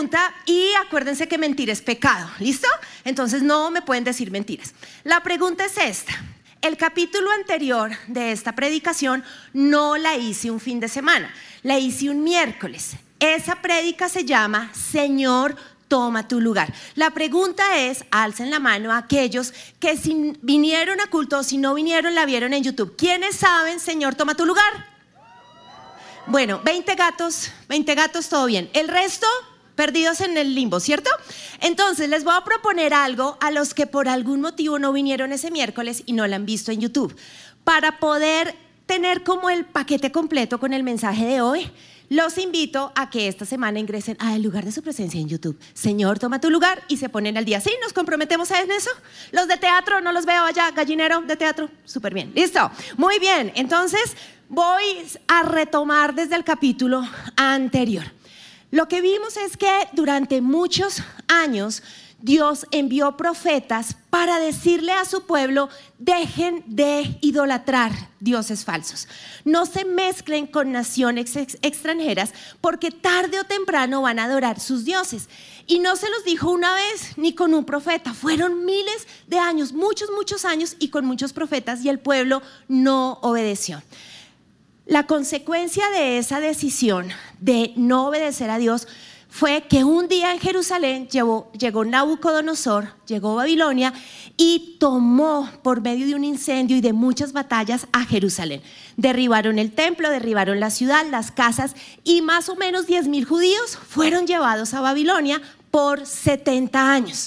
pregunta y acuérdense que mentir es pecado, ¿listo? Entonces no me pueden decir mentiras. La pregunta es esta. El capítulo anterior de esta predicación no la hice un fin de semana, la hice un miércoles. Esa prédica se llama Señor, toma tu lugar. La pregunta es, alcen la mano a aquellos que si vinieron a culto o si no vinieron la vieron en YouTube. ¿Quiénes saben, Señor, toma tu lugar? Bueno, 20 gatos, todo bien. El resto, perdidos en el limbo, ¿cierto? Entonces, les voy a proponer algo a los que por algún motivo no vinieron ese miércoles y no la han visto en YouTube. Para poder tener como el paquete completo con el mensaje de hoy, los invito a que esta semana ingresen al lugar de su presencia en YouTube. Señor, toma tu lugar y se ponen al día. ¿Sí? ¿Nos comprometemos en eso? Los de teatro, no los veo allá, gallinero de teatro. Súper bien. ¿Listo? Muy bien. Entonces, voy a retomar desde el capítulo anterior. Lo que vimos es que durante muchos años Dios envió profetas para decirle a su pueblo: dejen de idolatrar dioses falsos. No se mezclen con naciones extranjeras porque tarde o temprano van a adorar sus dioses. Y no se los dijo una vez ni con un profeta. Fueron miles de años, muchos años y con muchos profetas y el pueblo no obedeció. La consecuencia de esa decisión de no obedecer a Dios fue que un día en Jerusalén llegó Nabucodonosor, llegó Babilonia y tomó por medio de un incendio y de muchas batallas a Jerusalén. Derribaron el templo, derribaron la ciudad, las casas y más o menos 10,000 judíos fueron llevados a Babilonia por 70 años.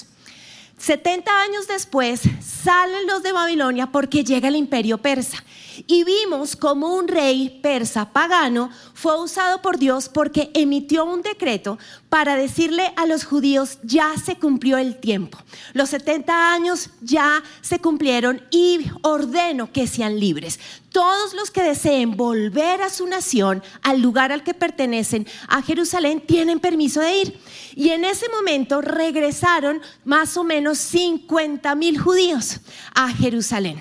70 años después salen los de Babilonia porque llega el imperio persa. Y vimos como un rey persa pagano fue usado por Dios porque emitió un decreto para decirle a los judíos: ya se cumplió el tiempo, los 70 años ya se cumplieron y ordeno que sean libres. Todos los que deseen volver a su nación, al lugar al que pertenecen, a Jerusalén, tienen permiso de ir. Y en ese momento regresaron más o menos 50,000 judíos a Jerusalén.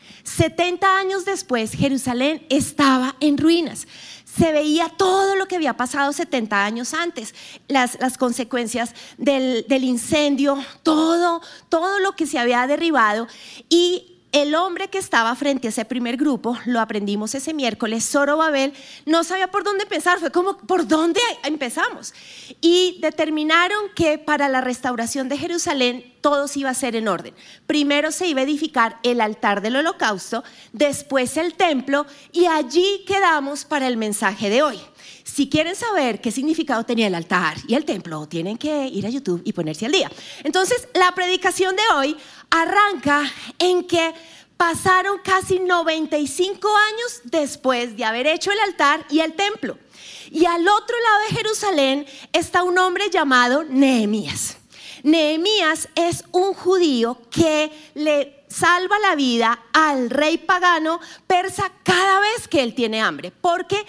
70 años después, Jerusalén estaba en ruinas. Se veía todo lo que había pasado 70 años antes, las consecuencias del incendio, todo lo que se había derribado. Y el hombre que estaba frente a ese primer grupo, lo aprendimos ese miércoles, Zorobabel, no sabía por dónde empezar. Fue como, ¿por dónde empezamos? Y determinaron que para la restauración de Jerusalén todo se iba a hacer en orden. Primero se iba a edificar el altar del holocausto, después el templo, y allí quedamos para el mensaje de hoy. Si quieren saber qué significado tenía el altar y el templo, tienen que ir a YouTube y ponerse al día. Entonces, la predicación de hoy arranca en que pasaron casi 95 años después de haber hecho el altar y el templo. Y al otro lado de Jerusalén está un hombre llamado Nehemías. Nehemías es un judío que le salva la vida al rey pagano persa cada vez que él tiene hambre, porque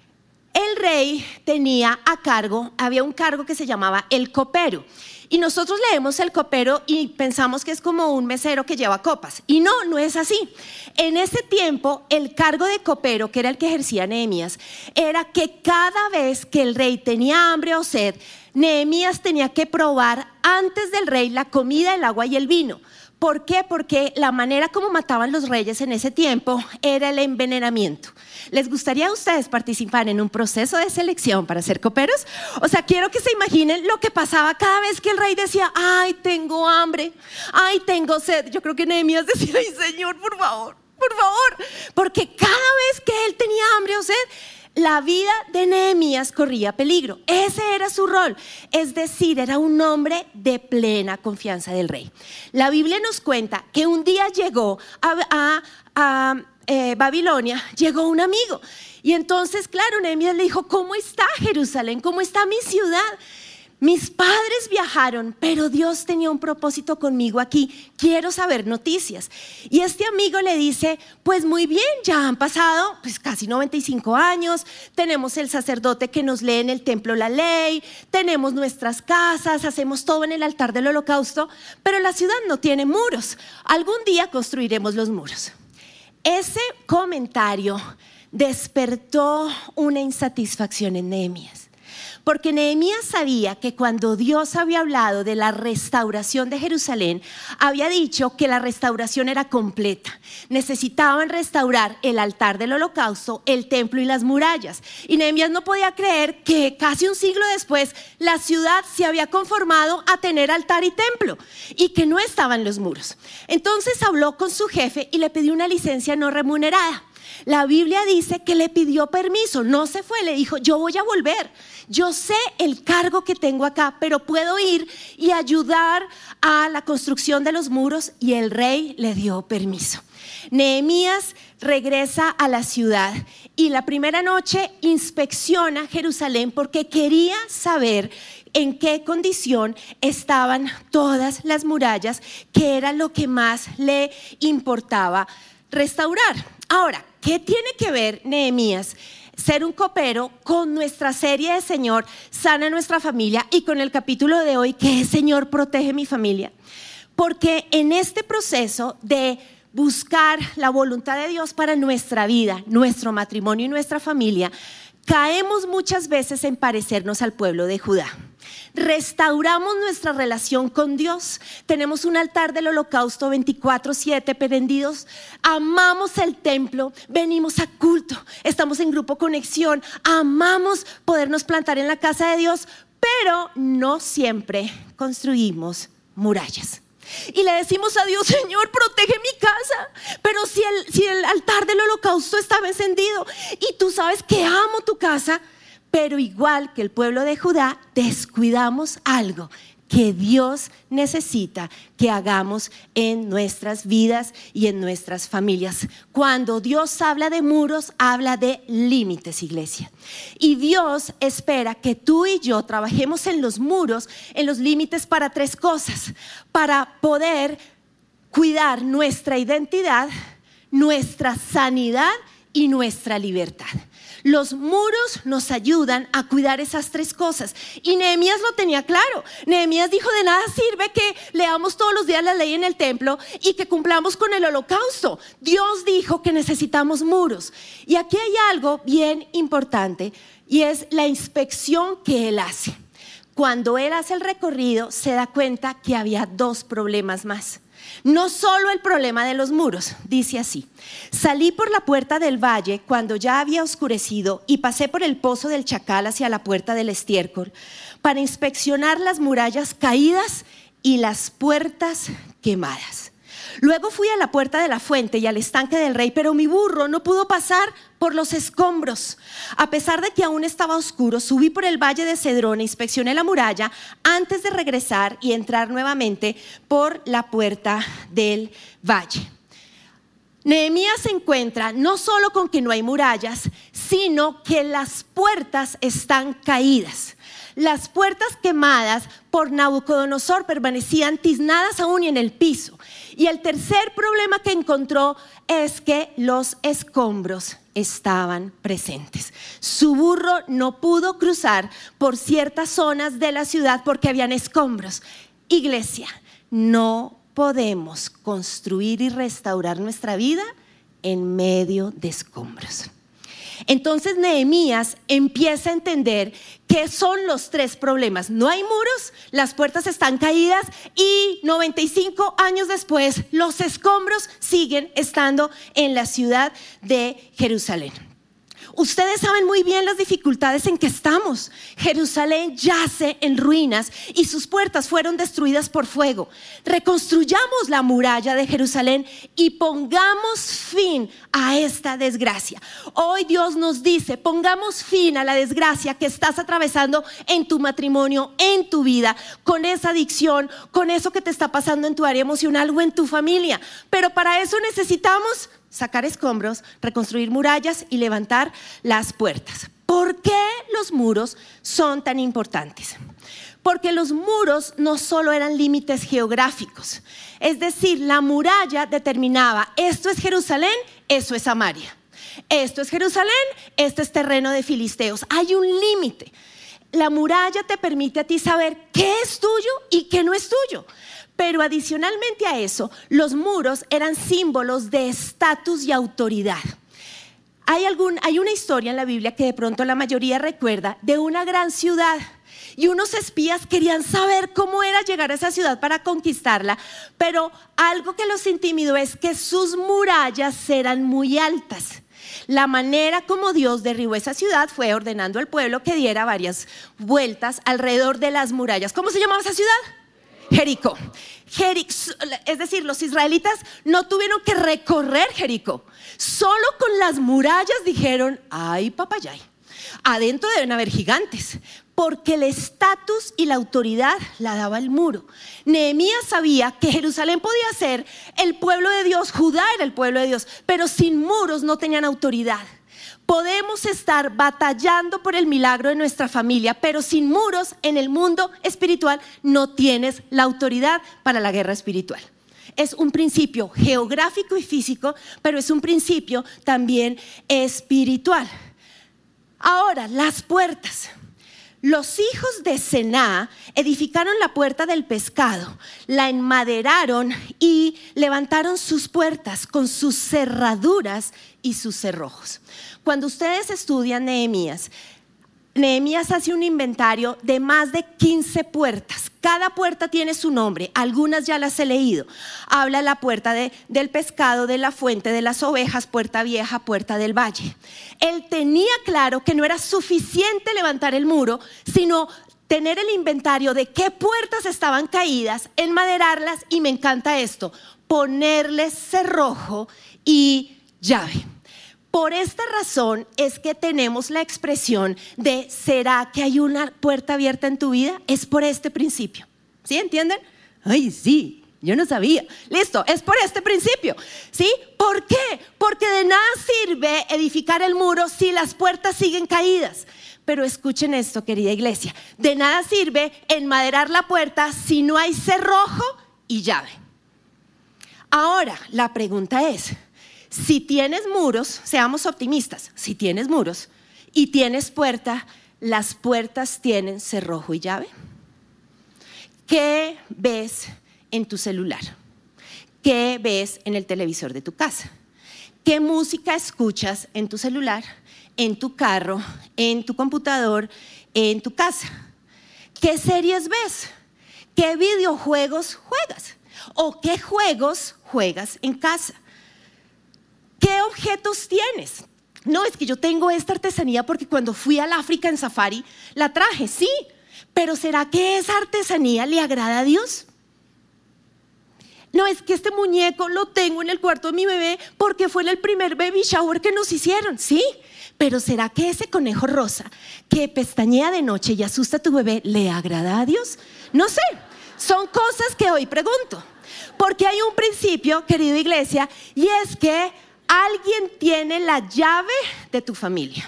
el rey tenía a cargo, había un cargo que se llamaba el copero. Y nosotros leemos el copero y pensamos que es como un mesero que lleva copas. Y no es así. En ese tiempo, el cargo de copero, que era el que ejercía Nehemías, era que cada vez que el rey tenía hambre o sed, Nehemías tenía que probar antes del rey la comida, el agua y el vino. ¿Por qué? Porque la manera como mataban los reyes en ese tiempo era el envenenamiento. ¿Les gustaría a ustedes participar en un proceso de selección para ser coperos? O sea, quiero que se imaginen lo que pasaba cada vez que el rey decía: ay, tengo hambre, ay, tengo sed. Yo creo que Nehemías decía: ay, Señor, por favor, porque cada vez que él tenía hambre o sed, la vida de Nehemías corría peligro. Ese era su rol, es decir, era un hombre de plena confianza del rey. La Biblia nos cuenta que un día llegó a Babilonia, llegó un amigo. Y entonces, claro, Nehemías le dijo: ¿cómo está Jerusalén? ¿Cómo está mi ciudad? Mis padres viajaron, pero Dios tenía un propósito conmigo aquí. Quiero saber noticias. Y este amigo le dice: pues muy bien, ya han pasado casi 95 años. Tenemos el sacerdote que nos lee en el templo la ley. Tenemos nuestras casas, hacemos todo en el altar del holocausto. Pero la ciudad no tiene muros. Algún día construiremos los muros. Ese comentario despertó una insatisfacción en Nehemías. porque Nehemías sabía que cuando Dios había hablado de la restauración de Jerusalén, había dicho que la restauración era completa. Necesitaban restaurar el altar del holocausto, el templo y las murallas. Y Nehemías no podía creer que casi un siglo después la ciudad se había conformado a tener altar y templo y que no estaban los muros. Entonces habló con su jefe y le pidió una licencia no remunerada. La Biblia dice que le pidió permiso, no se fue, le dijo: yo voy a volver, yo sé el cargo que tengo acá, pero puedo ir y ayudar a la construcción de los muros. Y el rey le dio permiso. Nehemías regresa a la ciudad y la primera noche inspecciona Jerusalén porque quería saber en qué condición estaban todas las murallas, que era lo que más le importaba restaurar. Ahora, ¿qué tiene que ver, Nehemías, ser un copero, con nuestra serie de Señor, sana nuestra familia, y con el capítulo de hoy, que es Señor, protege mi familia? Porque en este proceso de buscar la voluntad de Dios para nuestra vida, nuestro matrimonio y nuestra familia, caemos muchas veces en parecernos al pueblo de Judá. Restauramos nuestra relación con Dios, tenemos un altar del holocausto 24/7 prendidos, amamos el templo, venimos a culto, estamos en grupo conexión, amamos podernos plantar en la casa de Dios, pero no siempre construimos murallas. Y le decimos a Dios: Señor, protege mi casa, pero si el altar del holocausto estaba encendido y tú sabes que amo tu casa, pero igual que el pueblo de Judá, descuidamos algo que Dios necesita que hagamos en nuestras vidas y en nuestras familias. Cuando Dios habla de muros, habla de límites, iglesia. Y Dios espera que tú y yo trabajemos en los muros, en los límites, para tres cosas: para poder cuidar nuestra identidad, nuestra sanidad y nuestra libertad. Los muros nos ayudan a cuidar esas tres cosas. Y Nehemías lo tenía claro. Nehemías dijo: de nada sirve que leamos todos los días la ley en el templo y que cumplamos con el holocausto. Dios dijo que necesitamos muros. Y aquí hay algo bien importante, y es la inspección que él hace. Cuando él hace el recorrido, se da cuenta que había dos problemas más. No solo el problema de los muros, dice así: salí por la puerta del valle cuando ya había oscurecido y pasé por el pozo del Chacal hacia la puerta del estiércol para inspeccionar las murallas caídas y las puertas quemadas. Luego fui a la puerta de la fuente y al estanque del rey, pero mi burro no pudo pasar por los escombros. A pesar de que aún estaba oscuro, subí por el valle de Cedrón e inspeccioné la muralla antes de regresar y entrar nuevamente por la puerta del valle. Nehemías se encuentra no solo con que no hay murallas, sino que las puertas están caídas. Las puertas quemadas por Nabucodonosor permanecían tiznadas aún y en el piso. Y el tercer problema que encontró es que los escombros estaban presentes. Su burro no pudo cruzar por ciertas zonas de la ciudad porque habían escombros. Iglesia, no podemos construir y restaurar nuestra vida en medio de escombros. Entonces Nehemías empieza a entender qué son los tres problemas. No hay muros, las puertas están caídas y 95 años después los escombros siguen estando en la ciudad de Jerusalén. Ustedes saben muy bien las dificultades en que estamos. Jerusalén yace en ruinas y sus puertas fueron destruidas por fuego. Reconstruyamos la muralla de Jerusalén y pongamos fin a esta desgracia. Hoy Dios nos dice: pongamos fin a la desgracia que estás atravesando en tu matrimonio, en tu vida, con esa adicción, con eso que te está pasando en tu área emocional o en tu familia. Pero para eso necesitamos sacar escombros, reconstruir murallas y levantar las puertas. ¿Por qué los muros son tan importantes? Porque los muros no solo eran límites geográficos, es decir, la muralla determinaba: esto es Jerusalén, eso es Samaria. Esto es Jerusalén, este es terreno de filisteos. Hay un límite. La muralla te permite a ti saber qué es tuyo y qué no es tuyo. Pero adicionalmente a eso, los muros eran símbolos de estatus y autoridad. Hay una historia en la Biblia que de pronto la mayoría recuerda de una gran ciudad y unos espías querían saber cómo era llegar a esa ciudad para conquistarla, pero algo que los intimidó es que sus murallas eran muy altas. La manera como Dios derribó esa ciudad fue ordenando al pueblo que diera varias vueltas alrededor de las murallas. ¿Cómo se llamaba esa ciudad? Jericó. Es decir, los israelitas no tuvieron que recorrer Jericó. Solo con las murallas dijeron, ay papayay, adentro deben haber gigantes, porque el estatus y la autoridad la daba el muro. Nehemías sabía que Jerusalén podía ser el pueblo de Dios, Judá era el pueblo de Dios, pero sin muros no tenían autoridad. Podemos estar batallando por el milagro de nuestra familia, pero sin muros en el mundo espiritual no tienes la autoridad para la guerra espiritual. Es un principio geográfico y físico, pero es un principio también espiritual. Ahora, las puertas. Los hijos de Sená edificaron la puerta del pescado, la enmaderaron y levantaron sus puertas con sus cerraduras y sus cerrojos. Cuando ustedes estudian Nehemías hace un inventario de más de 15 puertas. Cada puerta tiene su nombre, algunas ya las he leído. Habla la puerta del pescado, de la fuente, de las ovejas, puerta vieja, puerta del valle. Él tenía claro que no era suficiente levantar el muro, sino tener el inventario de qué puertas estaban caídas, enmaderarlas y me encanta esto, ponerles cerrojo y llave. Por esta razón es que tenemos la expresión de ¿será que hay una puerta abierta en tu vida? Es por este principio. ¿Sí? ¿Entienden? Ay, sí, yo no sabía. Listo, es por este principio. ¿Sí? ¿Por qué? Porque de nada sirve edificar el muro si las puertas siguen caídas. Pero escuchen esto, querida iglesia. De nada sirve enmaderar la puerta si no hay cerrojo y llave. Ahora, la pregunta es, si tienes muros, seamos optimistas, si tienes muros y tienes puerta, ¿las puertas tienen cerrojo y llave? ¿Qué ves en tu celular? ¿Qué ves en el televisor de tu casa? ¿Qué música escuchas en tu celular, en tu carro, en tu computador, en tu casa? ¿Qué series ves? ¿Qué videojuegos juegas? ¿O qué juegos juegas en casa? ¿Qué objetos tienes? No, es que yo tengo esta artesanía porque cuando fui al África en safari la traje, sí, pero ¿será que esa artesanía le agrada a Dios? No, es que este muñeco lo tengo en el cuarto de mi bebé porque fue en el primer baby shower que nos hicieron, sí, pero ¿será que ese conejo rosa que pestañea de noche y asusta a tu bebé le agrada a Dios? No sé, son cosas que hoy pregunto, porque hay un principio, querida iglesia, y es que alguien tiene la llave de tu familia.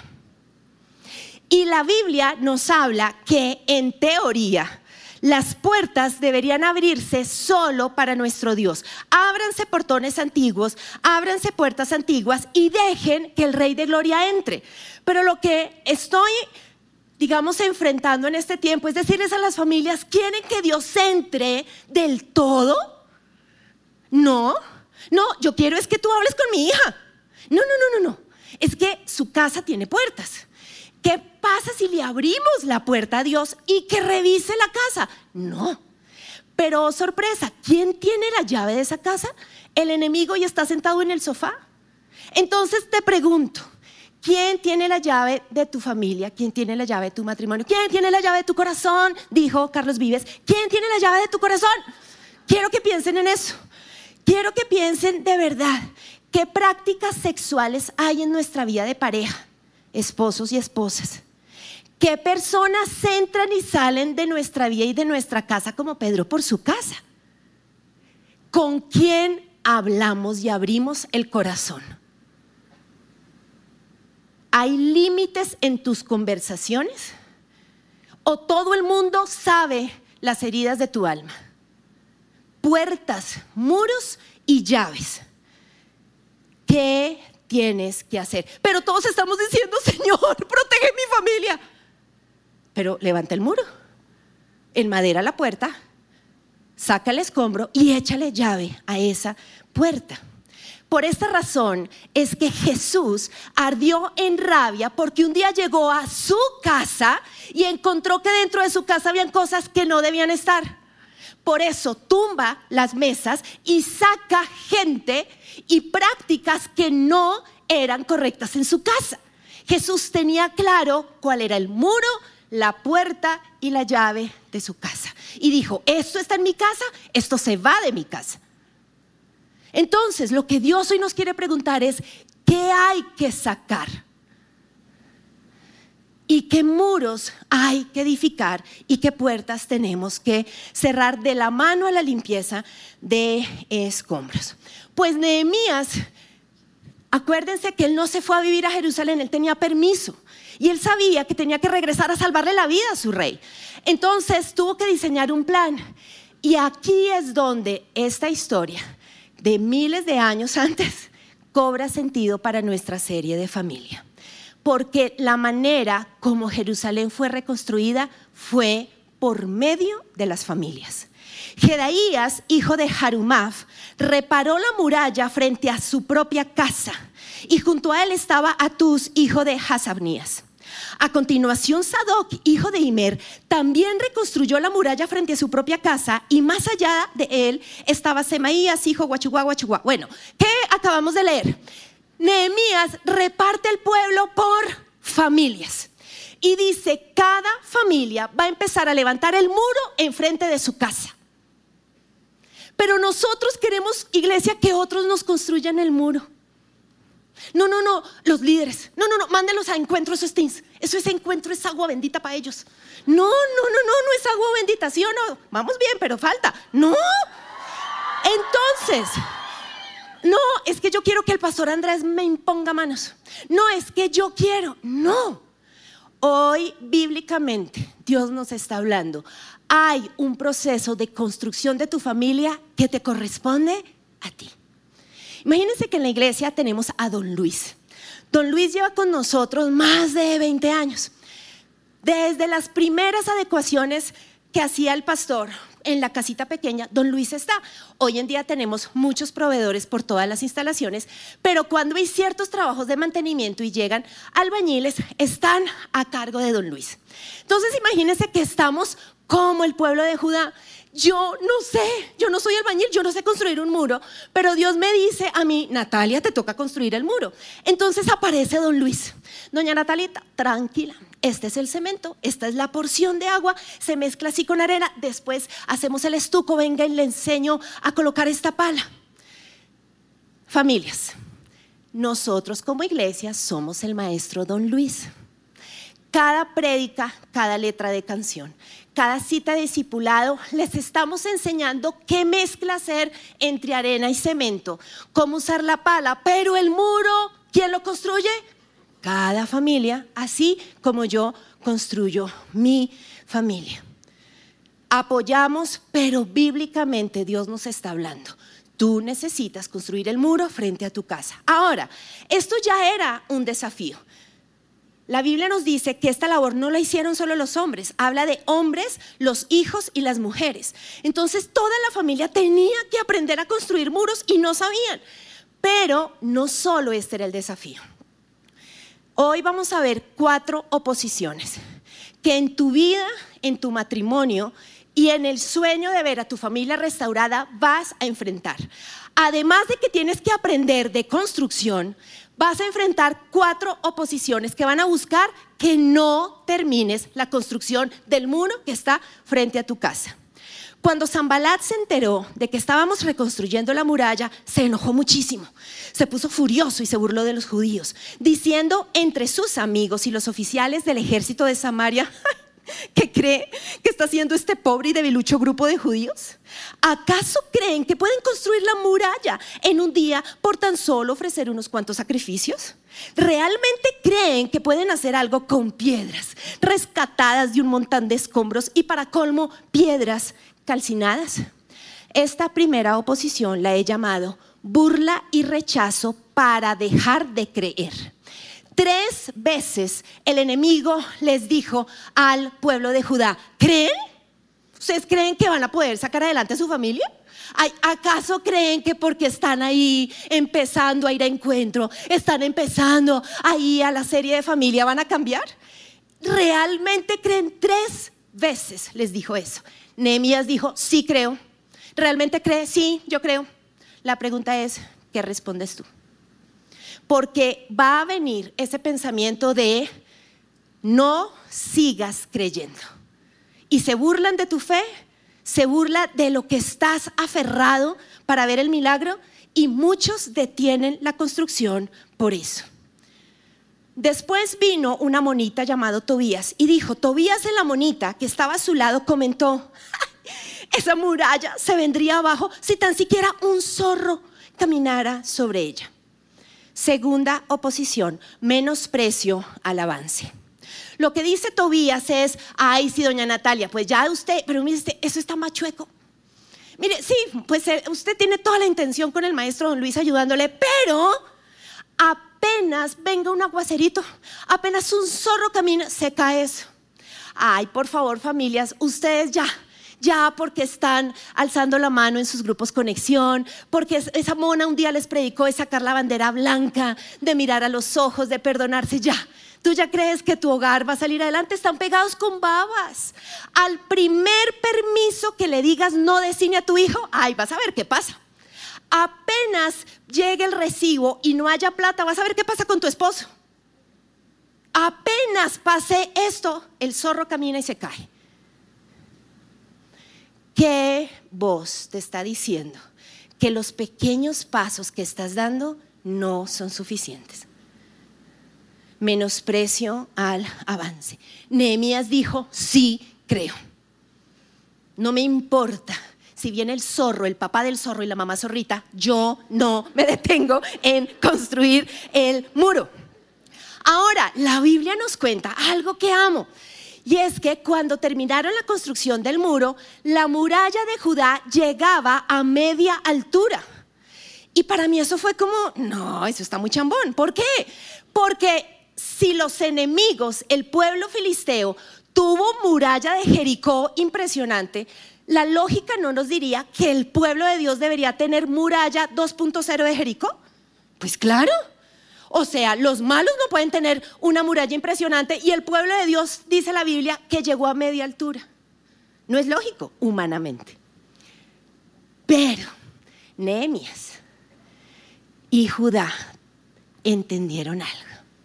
Y la Biblia nos habla que en teoría las puertas deberían abrirse solo para nuestro Dios. Ábranse portones antiguos, ábranse puertas antiguas y dejen que el Rey de Gloria entre. Pero lo que estoy, enfrentando en este tiempo es decirles a las familias, ¿quieren que Dios entre del todo? No, yo quiero es que tú hables con mi hija. No. Es que su casa tiene puertas. ¿Qué pasa si le abrimos la puerta a Dios y que revise la casa? No. Pero sorpresa, ¿quién tiene la llave de esa casa? El enemigo y está sentado en el sofá. Entonces te pregunto, ¿quién tiene la llave de tu familia? ¿Quién tiene la llave de tu matrimonio? ¿Quién tiene la llave de tu corazón? Dijo Carlos Vives. ¿Quién tiene la llave de tu corazón? Quiero que piensen en eso. Quiero que piensen de verdad, ¿qué prácticas sexuales hay en nuestra vida de pareja? Esposos y esposas. ¿Qué personas entran y salen de nuestra vida y de nuestra casa como Pedro por su casa? ¿Con quién hablamos y abrimos el corazón? ¿Hay límites en tus conversaciones? ¿O todo el mundo sabe las heridas de tu alma? Puertas, muros y llaves. ¿Qué tienes que hacer? Pero todos estamos diciendo, Señor, protege mi familia. Pero levanta el muro, enmadera la puerta, saca el escombro y échale llave a esa puerta. Por esta razón es que Jesús ardió en rabia porque un día llegó a su casa y encontró que dentro de su casa habían cosas que no debían estar. Por eso tumba las mesas y saca gente y prácticas que no eran correctas en su casa. Jesús tenía claro cuál era el muro, la puerta y la llave de su casa. Y dijo, esto está en mi casa, esto se va de mi casa. Entonces, lo que Dios hoy nos quiere preguntar es, ¿qué hay que sacar? ¿Y qué muros hay que edificar? ¿Y qué puertas tenemos que cerrar de la mano a la limpieza de escombros? Pues Nehemías, acuérdense que él no se fue a vivir a Jerusalén, él tenía permiso. Y él sabía que tenía que regresar a salvarle la vida a su rey. Entonces tuvo que diseñar un plan. Y aquí es donde esta historia de miles de años antes cobra sentido para nuestra serie de familia. Porque la manera como Jerusalén fue reconstruida fue por medio de las familias. Jedaías, hijo de Harumaf, reparó la muralla frente a su propia casa y junto a él estaba Atús, hijo de Hasabnías. A continuación, Sadoc, hijo de Imer, también reconstruyó la muralla frente a su propia casa y más allá de él estaba Semaías, hijo de Guachuguá. Bueno, ¿qué acabamos de leer? Nehemías reparte el pueblo por familias y dice, cada familia va a empezar a levantar el muro enfrente de su casa. Pero nosotros queremos, iglesia, que otros nos construyan el muro. No, los líderes, no, mándenlos a Encuentro, eso es Encuentro, es agua bendita para ellos. No es agua bendita, ¿sí o no? Vamos bien, pero falta, no. Entonces, no, es que yo quiero que el pastor Andrés me imponga manos. No, es que yo quiero, no. Hoy, bíblicamente, Dios nos está hablando. Hay un proceso de construcción de tu familia que te corresponde a ti. Imagínense que en la iglesia tenemos a Don Luis. Don Luis lleva con nosotros más de 20 años. Desde las primeras adecuaciones que hacía el pastor en la casita pequeña, Don Luis está. Hoy en día tenemos muchos proveedores por todas las instalaciones, pero cuando hay ciertos trabajos de mantenimiento y llegan albañiles, están a cargo de Don Luis. Entonces imagínense que estamos como el pueblo de Judá. Yo no sé, yo no soy albañil, yo no sé construir un muro, pero Dios me dice a mí, Natalia, te toca construir el muro. Entonces aparece Don Luis. Doña Natalita, tranquila, este es el cemento, esta es la porción de agua, se mezcla así con arena, después hacemos el estuco, venga y le enseño a colocar esta pala. Familias, nosotros como iglesia somos el maestro Don Luis. Cada prédica, cada letra de canción, cada cita de discipulado, les estamos enseñando qué mezcla hacer entre arena y cemento, cómo usar la pala, pero el muro, ¿quién lo construye? Cada familia, así como yo construyo mi familia. Apoyamos, pero bíblicamente Dios nos está hablando. Tú necesitas construir el muro frente a tu casa. Ahora, esto ya era un desafío. La Biblia nos dice que esta labor no la hicieron solo los hombres, habla de hombres, los hijos y las mujeres. Entonces toda la familia tenía que aprender a construir muros y no sabían. Pero no solo este era el desafío. Hoy vamos a ver 4 oposiciones que en tu vida, en tu matrimonio y en el sueño de ver a tu familia restaurada vas a enfrentar. Además de que tienes que aprender de construcción, vas a enfrentar 4 oposiciones que van a buscar que no termines la construcción del muro que está frente a tu casa. Cuando Sanbalat se enteró de que estábamos reconstruyendo la muralla, se enojó muchísimo. Se puso furioso y se burló de los judíos, diciendo entre sus amigos y los oficiales del ejército de Samaria, ¿qué cree que está haciendo este pobre y debilucho grupo de judíos? ¿Acaso creen que pueden construir la muralla en un día por tan solo ofrecer unos cuantos sacrificios? ¿Realmente creen que pueden hacer algo con piedras rescatadas de un montón de escombros y para colmo piedras calcinadas? Esta primera oposición la he llamado burla y rechazo para dejar de creer. 3 veces el enemigo les dijo al pueblo de Judá, ¿creen? ¿Ustedes creen que van a poder sacar adelante a su familia? Ay, ¿acaso creen que porque están ahí empezando a ir a encuentro, están empezando ahí a la serie de familia, van a cambiar? ¿Realmente creen? 3 veces les dijo eso. Nehemías dijo, sí creo. ¿Realmente cree? Sí, yo creo. La pregunta es, ¿qué respondes tú? Porque va a venir ese pensamiento de no sigas creyendo. Y se burlan de tu fe, se burla de lo que estás aferrado para ver el milagro, y muchos detienen la construcción por eso. Después vino una monita llamado Tobías y dijo, Tobías el amonita que estaba a su lado comentó, esa muralla se vendría abajo si tan siquiera un zorro caminara sobre ella. Segunda oposición, menosprecio al avance. Lo que dice Tobías es, ay sí doña Natalia, pues ya usted, pero mire eso está más chueco. Mire, sí, pues usted tiene toda la intención con el maestro don Luis ayudándole, pero apenas venga un aguacerito, apenas un zorro camina, se cae eso. Ay, por favor familias, ustedes ya porque están alzando la mano en sus grupos conexión, porque esa mona un día les predicó de sacar la bandera blanca, de mirar a los ojos, de perdonarse ya. ¿Tú ya crees que tu hogar va a salir adelante? Están pegados con babas. Al primer permiso que le digas no de cine a tu hijo, ay, vas a ver qué pasa. Apenas llegue el recibo y no haya plata, vas a ver qué pasa con tu esposo. Apenas pase esto, el zorro camina y se cae. ¿Qué voz te está diciendo que los pequeños pasos que estás dando no son suficientes? Menosprecio al avance. Nehemías dijo, sí creo. No me importa si viene el zorro, el papá del zorro y la mamá zorrita, yo no me detengo en construir el muro. Ahora, la Biblia nos cuenta algo que amo. Y es que cuando terminaron la construcción del muro, la muralla de Judá llegaba a media altura. Y para mí eso fue como, no, eso está muy chambón. ¿Por qué? Porque si los enemigos, el pueblo filisteo, tuvo muralla de Jericó impresionante, la lógica no nos diría que el pueblo de Dios debería tener muralla 2.0 de Jericó. Pues claro. O sea, los malos no pueden tener una muralla impresionante y el pueblo de Dios, dice la Biblia, que llegó a media altura. No es lógico, humanamente. Pero Nehemías y Judá entendieron algo.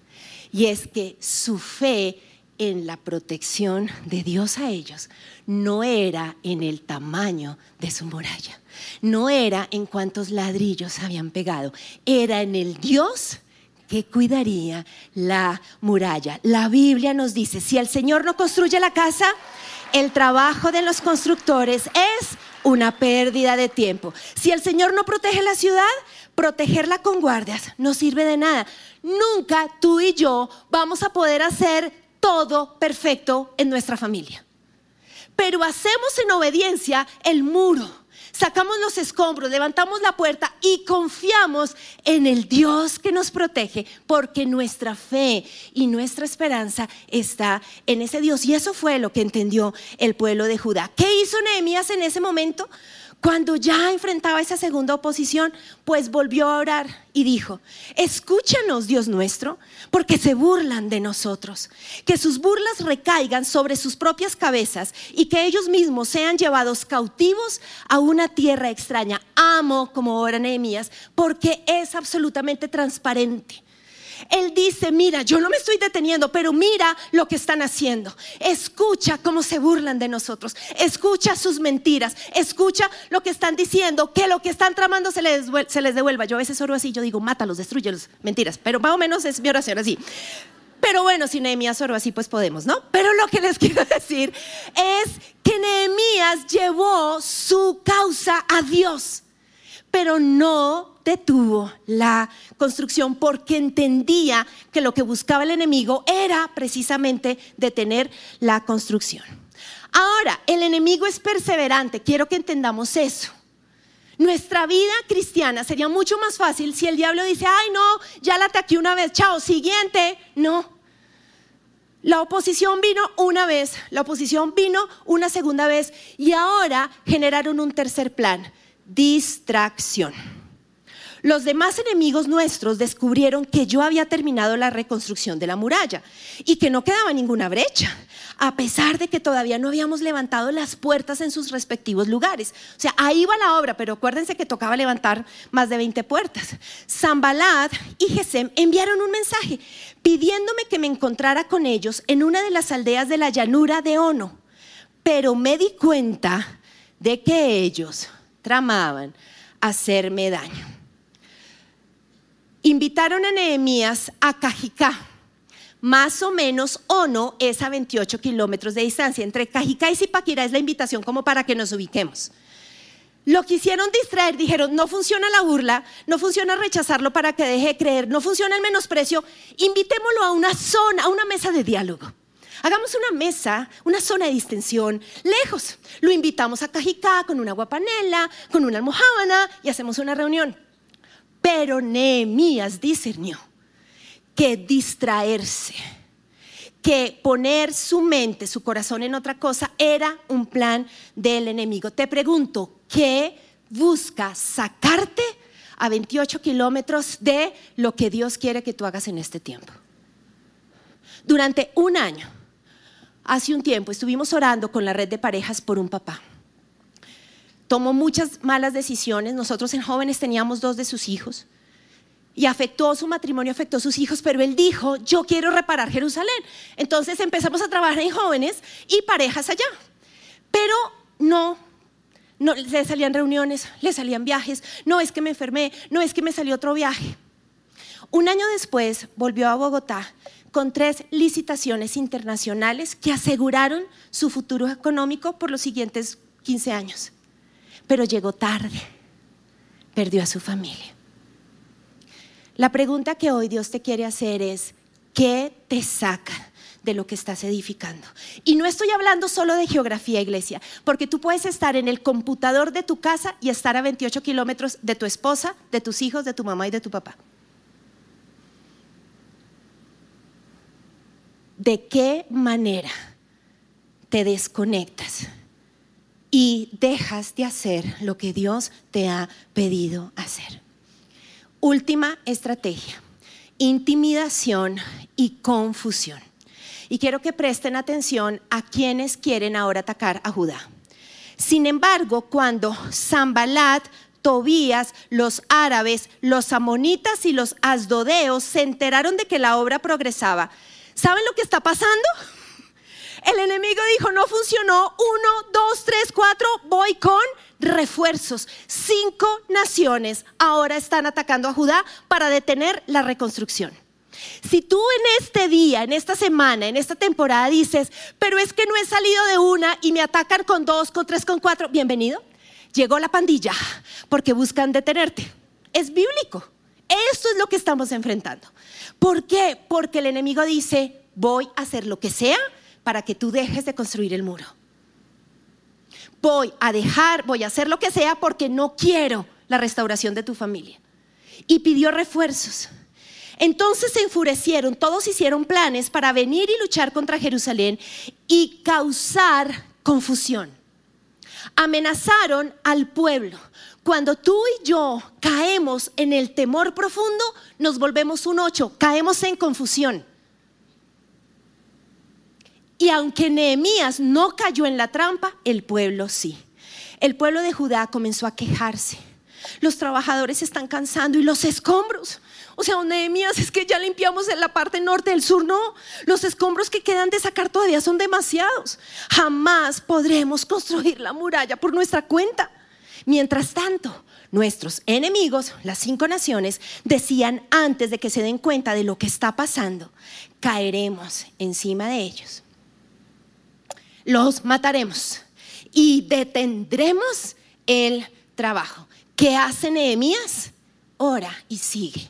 Y es que su fe en la protección de Dios a ellos no era en el tamaño de su muralla, no era en cuántos ladrillos habían pegado, era en el Dios que cuidaría la muralla. La Biblia nos dice, si el Señor no construye la casa, el trabajo de los constructores es una pérdida de tiempo. Si el Señor no protege la ciudad, protegerla con guardias no sirve de nada. Nunca tú y yo vamos a poder hacer todo perfecto en nuestra familia. Pero hacemos en obediencia el muro. Sacamos los escombros, levantamos la puerta y confiamos en el Dios que nos protege, porque nuestra fe y nuestra esperanza está en ese Dios. Y eso fue lo que entendió el pueblo de Judá. ¿Qué hizo Nehemías en ese momento? Cuando ya enfrentaba esa segunda oposición, pues volvió a orar y dijo, escúchanos Dios nuestro, porque se burlan de nosotros, que sus burlas recaigan sobre sus propias cabezas y que ellos mismos sean llevados cautivos a una tierra extraña. Amo como ora Nehemías, porque es absolutamente transparente. Él dice, mira, yo no me estoy deteniendo, pero mira lo que están haciendo. Escucha cómo se burlan de nosotros. Escucha sus mentiras. Escucha lo que están diciendo, que lo que están tramando se les devuelva. Yo a veces oro así, yo digo, mátalos, destrúyelos. Mentiras, pero más o menos es mi oración así. Pero bueno, si Nehemías oró así, pues podemos, ¿no? Pero lo que les quiero decir es que Nehemías llevó su causa a Dios, pero no detuvo la construcción, porque entendía que lo que buscaba el enemigo era precisamente detener la construcción. Ahora, el enemigo es perseverante, quiero que entendamos eso. Nuestra vida cristiana sería mucho más fácil si el diablo dice, ay no, ya la ataqué una vez, chao, siguiente. No, la oposición vino una vez, la oposición vino una segunda vez y ahora generaron un tercer plan. distracción. Los demás enemigos nuestros descubrieron que yo había terminado la reconstrucción de la muralla y que no quedaba ninguna brecha, a pesar de que todavía no habíamos levantado las puertas en sus respectivos lugares. O sea, ahí va la obra, pero acuérdense que tocaba levantar más de 20 puertas. Sanbalat y Gesem enviaron un mensaje pidiéndome que me encontrara con ellos en una de las aldeas de la llanura de Ono, pero me di cuenta de que ellos tramaban hacerme daño. Invitaron a Nehemías a Cajicá. Más o menos Ono es a 28 kilómetros de distancia. Entre Cajicá y Zipaquirá es la invitación como para que nos ubiquemos. Lo quisieron distraer, dijeron, no funciona la burla, no funciona rechazarlo para que deje de creer, no funciona el menosprecio, invitémoslo a una zona, a una mesa de diálogo. Hagamos una mesa, una zona de distensión, lejos. Lo invitamos a Cajicá con una guapanela, con una almojábana y hacemos una reunión. Pero Nehemías discernió que distraerse, que poner su mente, su corazón en otra cosa era un plan del enemigo. Te pregunto, ¿qué busca sacarte a 28 kilómetros de lo que Dios quiere que tú hagas en este tiempo? Durante un año, hace un tiempo, estuvimos orando con la red de parejas por un papá. Tomó muchas malas decisiones. Nosotros en jóvenes teníamos 2 de sus hijos y afectó su matrimonio, afectó sus hijos, pero él dijo, yo quiero reparar Jerusalén. Entonces empezamos a trabajar en jóvenes y parejas allá, pero no le salían reuniones, le salían viajes, no es que me enfermé, no es que me salió otro viaje. Un año después volvió a Bogotá con 3 licitaciones internacionales que aseguraron su futuro económico por los siguientes 15 años. Pero llegó tarde, perdió a su familia. La pregunta que hoy Dios te quiere hacer es, ¿qué te saca de lo que estás edificando? Y no estoy hablando solo de geografía, iglesia, porque tú puedes estar en el computador de tu casa y estar a 28 kilómetros de tu esposa, de tus hijos, de tu mamá y de tu papá. ¿De qué manera te desconectas y dejas de hacer lo que Dios te ha pedido hacer? Última estrategia, intimidación y confusión. Y quiero que presten atención a quienes quieren ahora atacar a Judá. Sin embargo, cuando Sanbalat, Tobías, los árabes, los amonitas y los asdodeos se enteraron de que la obra progresaba, ¿saben lo que está pasando? El enemigo dijo, no funcionó, 1, 2, 3, 4, voy con refuerzos. 5 naciones ahora están atacando a Judá para detener la reconstrucción. Si tú en este día, en esta semana, en esta temporada dices, pero es que no he salido de una y me atacan con 2, con 3, con 4, bienvenido. Llegó la pandilla porque buscan detenerte. Es bíblico. Esto es lo que estamos enfrentando. ¿Por qué? Porque el enemigo dice, voy a hacer lo que sea para que tú dejes de construir el muro. Voy a hacer lo que sea porque no quiero la restauración de tu familia. Y pidió refuerzos. Entonces se enfurecieron, todos hicieron planes para venir y luchar contra Jerusalén y causar confusión. Amenazaron al pueblo. Cuando tú y yo caemos en el temor profundo, nos volvemos un 8, caemos en confusión. Y aunque Nehemías no cayó en la trampa, el pueblo sí. El pueblo de Judá comenzó a quejarse. Los trabajadores se están cansando y los escombros. O sea, Nehemías, es que ya limpiamos en la parte norte, del sur no. Los escombros que quedan de sacar todavía son demasiados. Jamás podremos construir la muralla por nuestra cuenta. Mientras tanto, nuestros enemigos, las 5 naciones, decían antes de que se den cuenta de lo que está pasando, caeremos encima de ellos. Los mataremos y detendremos el trabajo. ¿Qué hace Nehemías? Ora y sigue.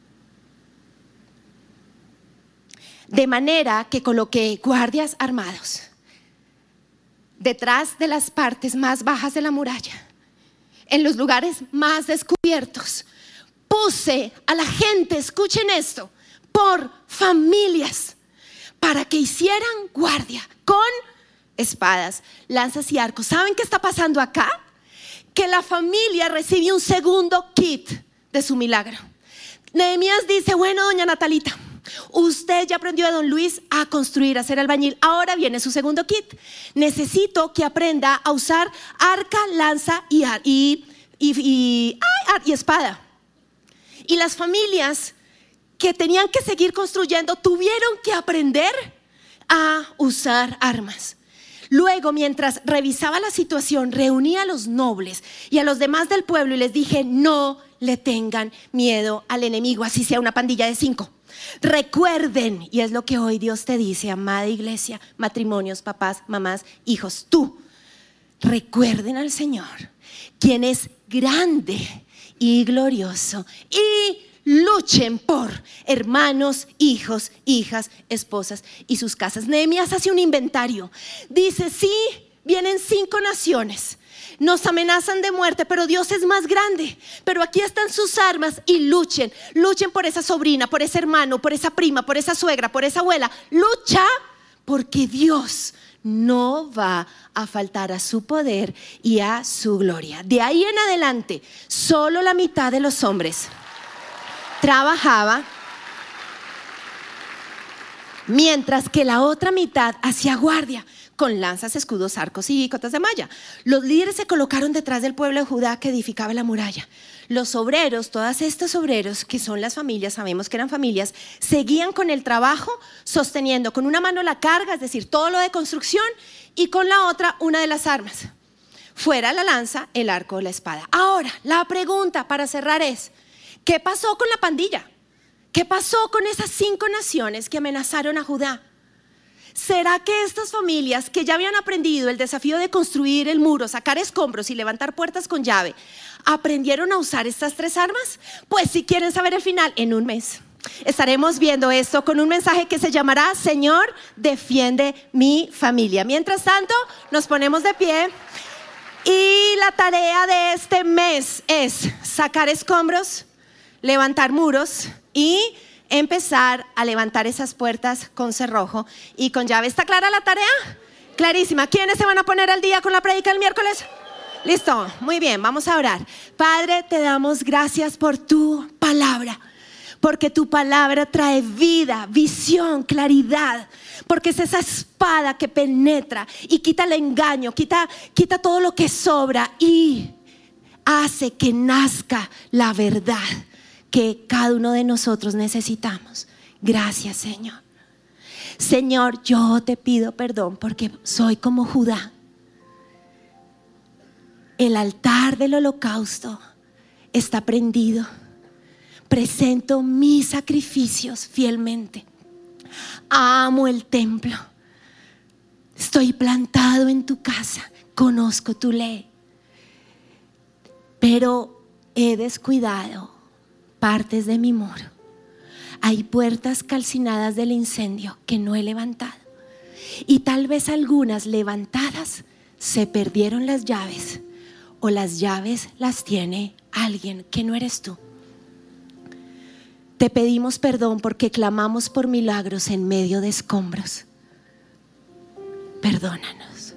De manera que coloqué guardias armados detrás de las partes más bajas de la muralla, en los lugares más descubiertos. Puse a la gente, escuchen esto, por familias, para que hicieran guardia con espadas, lanzas y arcos. ¿Saben qué está pasando acá? que la familia recibe un segundo kit de su milagro. Nehemías dice: bueno, doña Natalita, usted ya aprendió de don Luis a construir, a ser albañil. Ahora viene su segundo kit. Necesito que aprenda a usar arca, lanza y espada. Y las familias que tenían que seguir construyendo tuvieron que aprender a usar armas. Luego, mientras revisaba la situación, reuní a los nobles y a los demás del pueblo y les dije: no le tengan miedo al enemigo, así sea una pandilla de 5. Recuerden, y es lo que hoy Dios te dice, amada iglesia, matrimonios, papás, mamás, hijos, tú, recuerden al Señor, quien es grande y glorioso, y luchen por hermanos, hijos, hijas, esposas y sus casas. Nehemías hace un inventario. Dice: sí, vienen 5 naciones, nos amenazan de muerte, pero Dios es más grande. Pero aquí están sus armas y luchen por esa sobrina, por ese hermano, por esa prima, por esa suegra, por esa abuela. Lucha, porque Dios no va a faltar a su poder y a su gloria. De ahí en adelante, solo la mitad de los hombres trabajaba, mientras que la otra mitad hacía guardia con lanzas, escudos, arcos y cotas de malla. Los líderes se colocaron detrás del pueblo de Judá que edificaba la muralla. Los obreros, todos estos obreros que son las familias, sabemos que eran familias, seguían con el trabajo, sosteniendo con una mano la carga, es decir, todo lo de construcción, y con la otra una de las armas. Fuera la lanza, el arco o la espada. Ahora, la pregunta para cerrar es: ¿qué pasó con la pandilla? ¿Qué pasó con esas 5 naciones que amenazaron a Judá? ¿Será que estas familias que ya habían aprendido el desafío de construir el muro, sacar escombros y levantar puertas con llave, aprendieron a usar estas 3 armas? Pues si quieren saber el final, en un mes estaremos viendo esto con un mensaje que se llamará: Señor, defiende mi familia. Mientras tanto, nos ponemos de pie. Y la tarea de este mes es sacar escombros, levantar muros y empezar a levantar esas puertas con cerrojo y con llave. ¿Está clara la tarea? Clarísima. ¿Quiénes se van a poner al día con la prédica el miércoles? Listo, muy bien, vamos a orar. Padre, te damos gracias por tu palabra, porque tu palabra trae vida, visión, claridad, porque es esa espada que penetra y quita el engaño, quita todo lo que sobra y hace que nazca la verdad que cada uno de nosotros necesitamos. Gracias, Señor. Señor, yo te pido perdón porque soy como Judá. El altar del holocausto está prendido. Presento mis sacrificios fielmente. Amo el templo. Estoy plantado en tu casa. Conozco tu ley. Pero he descuidado partes de mi muro. Hay puertas calcinadas del incendio que no he levantado. Y tal vez algunas levantadas se perdieron las llaves, o las llaves las tiene alguien que no eres tú. Te pedimos perdón porque clamamos por milagros en medio de escombros. Perdónanos.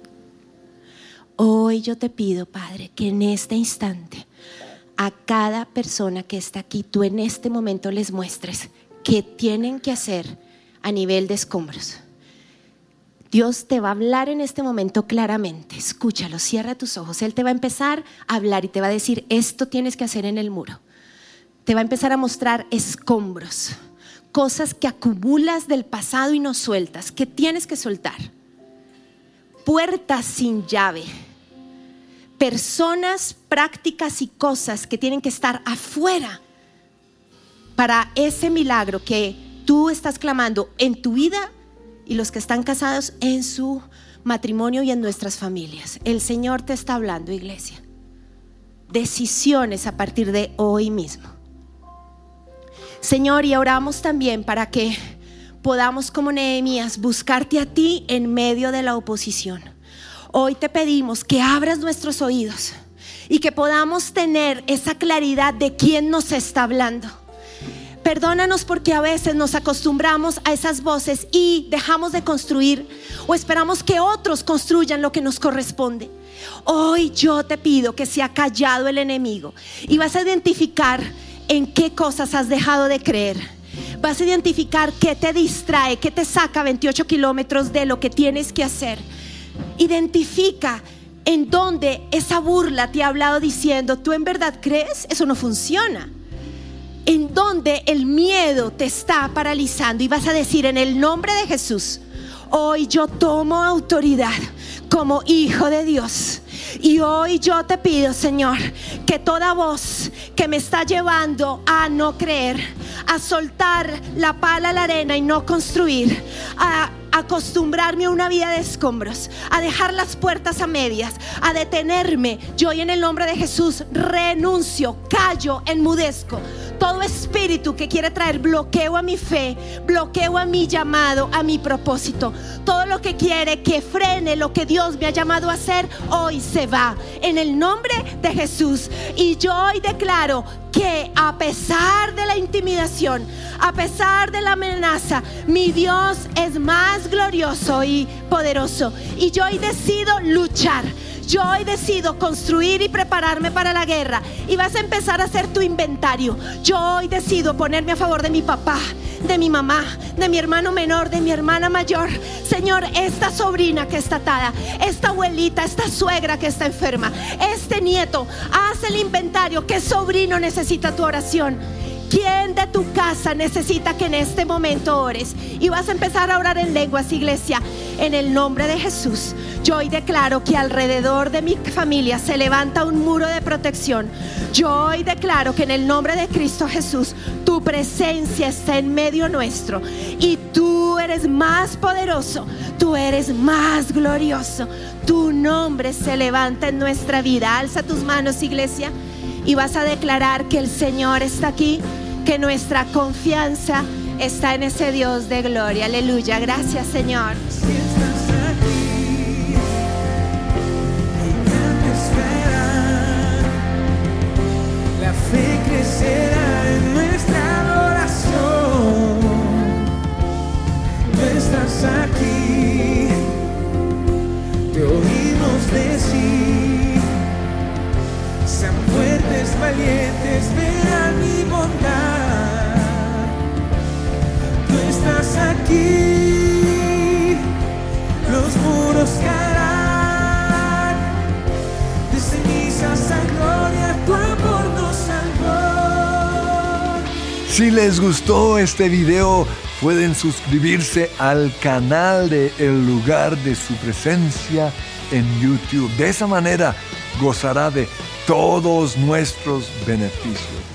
Hoy yo te pido, Padre, que en este instante a cada persona que está aquí, tú en este momento les muestres qué tienen que hacer a nivel de escombros. Dios te va a hablar en este momento claramente. Escúchalo, cierra tus ojos. Él te va a empezar a hablar y te va a decir: esto tienes que hacer en el muro. Te va a empezar a mostrar escombros, cosas que acumulas del pasado y no sueltas, que tienes que soltar. Puertas sin llave. Personas, prácticas y cosas que tienen que estar afuera para ese milagro que tú estás clamando en tu vida y los que están casados en su matrimonio y en nuestras familias. El Señor te está hablando, iglesia. Decisiones a partir de hoy mismo. Señor, y oramos también para que podamos, como Nehemías, buscarte a ti en medio de la oposición. Hoy te pedimos que abras nuestros oídos y que podamos tener esa claridad de quién nos está hablando. Perdónanos porque a veces nos acostumbramos a esas voces y dejamos de construir o esperamos que otros construyan lo que nos corresponde. Hoy yo te pido que sea callado el enemigo y vas a identificar en qué cosas has dejado de creer. Vas a identificar qué te distrae, qué te saca 28 kilómetros de lo que tienes que hacer. Identifica en dónde esa burla te ha hablado diciendo: ¿tú en verdad crees? Eso no funciona. En donde el miedo te está paralizando y vas a decir: en el nombre de Jesús, hoy yo tomo autoridad como hijo de Dios. Y hoy yo te pido, Señor, que toda voz que me está llevando a no creer, a soltar la pala a la arena y no construir, a acostumbrarme a una vida de escombros, a dejar las puertas a medias, a detenerme, yo hoy en el nombre de Jesús renuncio, callo, enmudezco todo espíritu que quiere traer bloqueo a mi fe, bloqueo a mi llamado, a mi propósito. Todo lo que quiere que frene lo que Dios me ha llamado a hacer, hoy se va en el nombre de Jesús. Y yo hoy declaro que a pesar de la intimidación, a pesar de la amenaza, mi Dios es más glorioso y poderoso. Y yo hoy decido luchar. Yo hoy decido construir y prepararme para la guerra. Y vas a empezar a hacer tu inventario. Yo hoy decido ponerme a favor de mi papá, de mi mamá, de mi hermano menor, de mi hermana mayor. Señor, esta sobrina que está atada, esta abuelita, esta suegra que está enferma, este nieto, haz el inventario. ¿Qué sobrino necesita tu oración? ¿Quién de tu casa necesita que en este momento ores? Y vas a empezar a orar en lenguas, iglesia. En el nombre de Jesús, yo hoy declaro que alrededor de mi familia se levanta un muro de protección. Yo hoy declaro que en el nombre de Cristo Jesús, tu presencia está en medio nuestro. Y tú eres más poderoso, tú eres más glorioso. Tu nombre se levanta en nuestra vida. Alza tus manos, iglesia, y vas a declarar que el Señor está aquí, que nuestra confianza está en ese Dios de gloria. Aleluya, gracias, Señor. Si estás aquí, ella espera. La fe crecerá en nuestra adoración. Tú estás aquí, te oímos decir: sean fuertes, valientes, verán mi bondad. Tú estás aquí, los muros caerán, de cenizas a gloria, tu amor nos salvó. Si les gustó este video, pueden suscribirse al canal de El Lugar de Su Presencia en YouTube. De esa manera gozará de todos nuestros beneficios.